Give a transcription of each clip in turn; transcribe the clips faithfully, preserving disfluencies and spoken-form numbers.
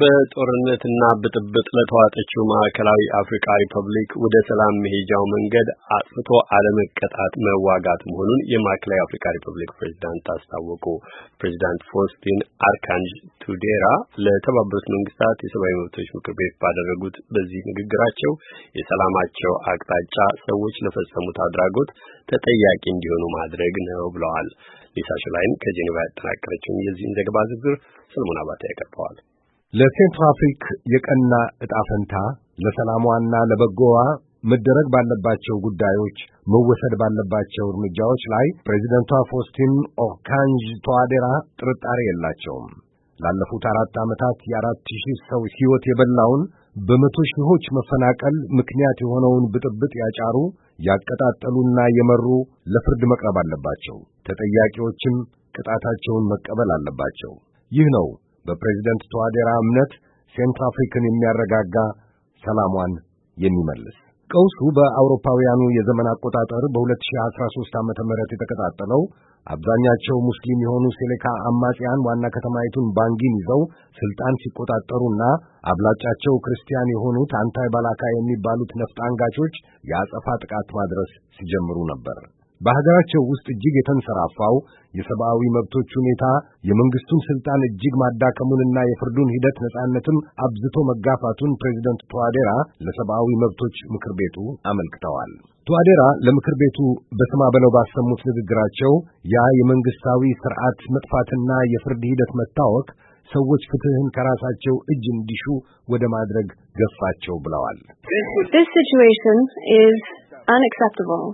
በጦርነትና ብጥብጥ ለተዋጠችው ማዕከላዊ አፍሪካ ሪፐብሊክ ወደ ሰላም መሄጃው መንገድ አጥፍቶ አለመቀጣት መዋጋት መሆኑን የማዕከላዊ አፍሪካ ሪፐብሊክ ፕሬዝዳንት አስታወቁ። ፕሬዝዳንት ፎስቲን አርካንጅ ቱዴራ ለተባበሩት መንግስታት የሰብአዊ መብቶች ምክር ቤት ባደረጉት በዚህ ንግግራቸው የሰላማቸው አቅጣጫ ሰዎች ለፈጸሙት አድራጎት ተጠያቂ እንዲሆኑ ማድረግ ነው ብለዋል። ሊሳ ሽላይን ከጄኔቫ ያጠናቀረችውን የዚህን ዘገባ ዝርዝር ሰለሞን አባተ ያቀርበዋል። ለሴንትራል አፍሪካ የቀና ዕጣ ፈንታ ለሰላሟና ለበጎዋ መደረግ ባለባቸው ጉዳዮች መወሰድ ባለባቸው እርምጃዎች ላይ ፕሬዚደንቷ ፎስቲን ኦርካንጅ ቱዋዴራ ጥርጣሬ የላቸውም። ላለፉት አራት ዓመታት የአራት ሺህ ሰው ሕይወት የበላውን በመቶ ሺዎች መፈናቀል ምክንያት የሆነውን ብጥብጥ ያጫሩ ያቀጣጠሉና የመሩ ለፍርድ መቅረብ አለባቸው። ተጠያቂዎችም ቅጣታቸውን መቀበል አለባቸው። ይህ ነው በፕሬዝዳንት ቱዋዴራ እምነት ሴንትራል አፍሪካን የሚያረጋጋ ሰላሟን የሚመልስ። ቀውሱ በአውሮፓውያኑ የዘመን አቆጣጠር በ2013 ዓመተ ምህረት የተቀጣጠለው አብዛኛቸው ሙስሊም የሆኑ ሴሌካ አማጽያን ዋና ከተማይቱን ባንጊን ይዘው ስልጣን ሲቆጣጠሩና አብላጫቸው ክርስቲያን የሆኑት አንታይ ባላካ የሚባሉት ነፍጥ አንጋቾች የአጸፋ ጥቃት ማድረስ ሲጀምሩ ነበር። በሀገራቸው ውስጥ እጅግ የተንሰራፋው የሰብአዊ መብቶች ሁኔታ የመንግስቱን ስልጣን እጅግ ማዳከሙንና የፍርዱን ሂደት ነጻነትም አብዝቶ መጋፋቱን ፕሬዝዳንት ቱዋዴራ ለሰብአዊ መብቶች ምክር ቤቱ አመልክተዋል። ቱዋዴራ ለምክር ቤቱ በስማ በለው ባሰሙት ንግግራቸው ያ የመንግስታዊ ስርዓት መጥፋትና የፍርድ ሂደት መታወክ ሰዎች ፍትህን ከራሳቸው እጅ እንዲሹ ወደ ማድረግ ገፋቸው ብለዋል። This situation is unacceptable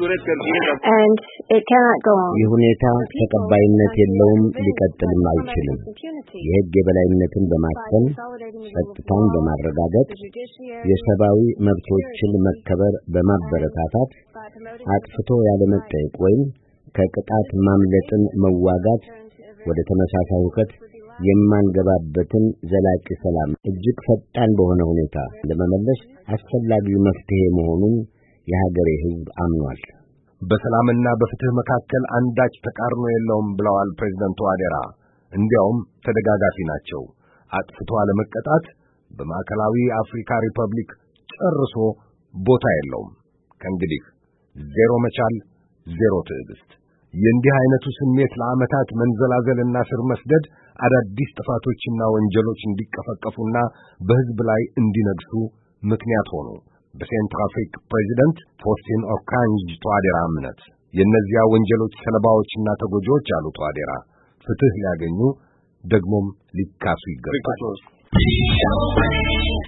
and it cannot go on. ይህ ሁኔታ ተቀባይነት የለውም፣ ሊቀጥልም አይችልም። የህግ የበላይነትን በማስፈን ጸጥታን በማረጋገጥ የሰብአዊ መብቶችን መከበር በማበረታታት አጥፍቶ ያለመጠየቅ ወይም ከቅጣት ማምለጥን መዋጋት ወደ ተመሳሳይ ሁከት የማንገባበትን ዘላቂ ሰላም እጅግ ፈጣን በሆነ ሁኔታ ለመመለስ አስፈላጊው መፍትሄ መሆኑን የሀገሬ ህዝብ አምኗል። በሰላምና በፍትህ መካከል አንዳች ተቃርኖ የለውም ብለዋል ፕሬዝዳንት ቱዋዴራ። እንዲያውም ተደጋጋፊ ናቸው። አጥፍቶ አለመቀጣት በማዕከላዊ አፍሪካ ሪፐብሊክ ጨርሶ ቦታ የለውም። ከእንግዲህ ዜሮ መቻል፣ ዜሮ ትዕግስት። የእንዲህ አይነቱ ስሜት ለዓመታት መንዘላዘልና ስር መስደድ አዳዲስ ጥፋቶችና ወንጀሎች እንዲቀፈቀፉና በህዝብ ላይ እንዲነግሱ ምክንያት ሆኑ። በሴንትራል አፍሪካ ፕሬዝዳንት ፎስቲን ኦርካንጅ ቱዋዴራ እምነት የእነዚያ ወንጀሎች ሰለባዎችና ተጎጂዎች አሉ ቱዋዴራ ፍትህ ሊያገኙ ደግሞም ሊካሱ ይገባል።